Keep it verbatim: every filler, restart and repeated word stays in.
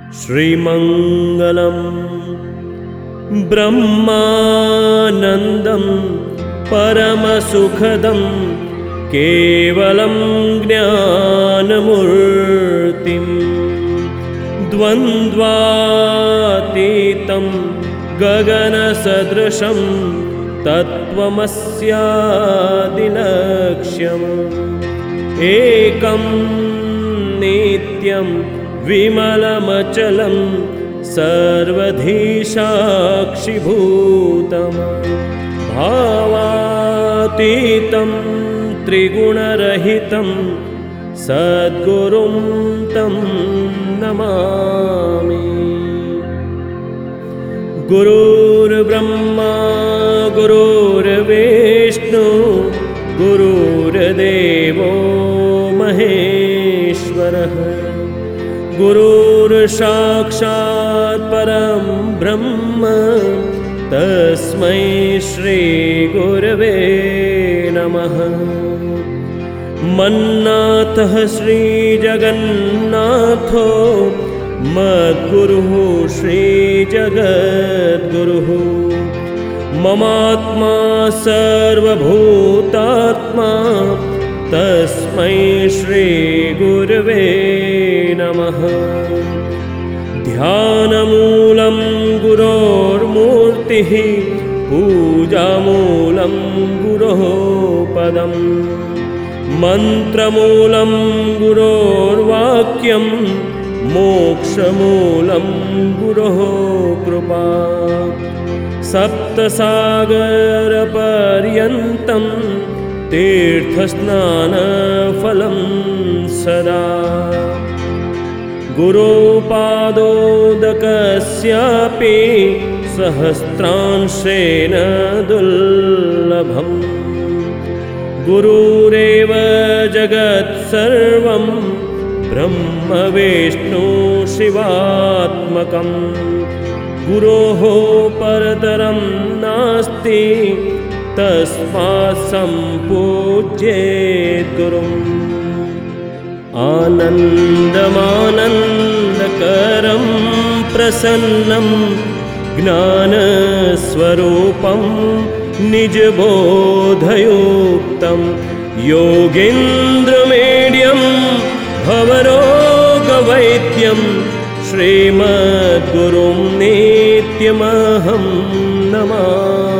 श्रीमङ्गलं ब्रह्मानन्दं परमसुखदं केवलं ज्ञानमूर्तिं द्वन्द्वातीतं गगनसदृशं तत्त्वमस्यादिलक्ष्यम् एकं नित्यं विमलमचलं सर्वधी साक्षिभूतं भावातीतं त्रिगुणरहितं सद्गुरुं तं नमामि। गुरुर्ब्रह्मा गुरुर्विष्णु गुरुर्देवो महेश्वरः गुरुर्साक्षात् परं ब्रह्म तस्मै श्रीगुरवे नमः। मन्नाथः श्रीजगन्नाथो मद्गुरुः श्रीजगद्गुरुः ममात्मा सर्वभूतात्मा तस्मै श्रीगुरवे नमः। ध्यानमूलं गुरोर्मूर्तिः पूजामूलं गुरोः पदं मन्त्रमूलं गुरोर्वाक्यं मोक्षमूलं गुरोः कृपा। सप्तसागरपर्यन्तं तीर्थस्नानफलं सदा गुरुपादोदकस्यापि सहस्रांशेन दुर्लभम्। गुरुरेव जगत्सर्वं ब्रह्म विष्णु शिवात्मकं गुरोः परतरं नास्ति तस्मात् सम्पूज्येत् गुरुम्। आनन्दमानन्दकरं प्रसन्नं ज्ञानस्वरूपं निजबोधयुक्तं योगीन्द्रमेड्यं भवरोगवैद्यं श्रीमद्गुरुं नित्यमहं नमामि।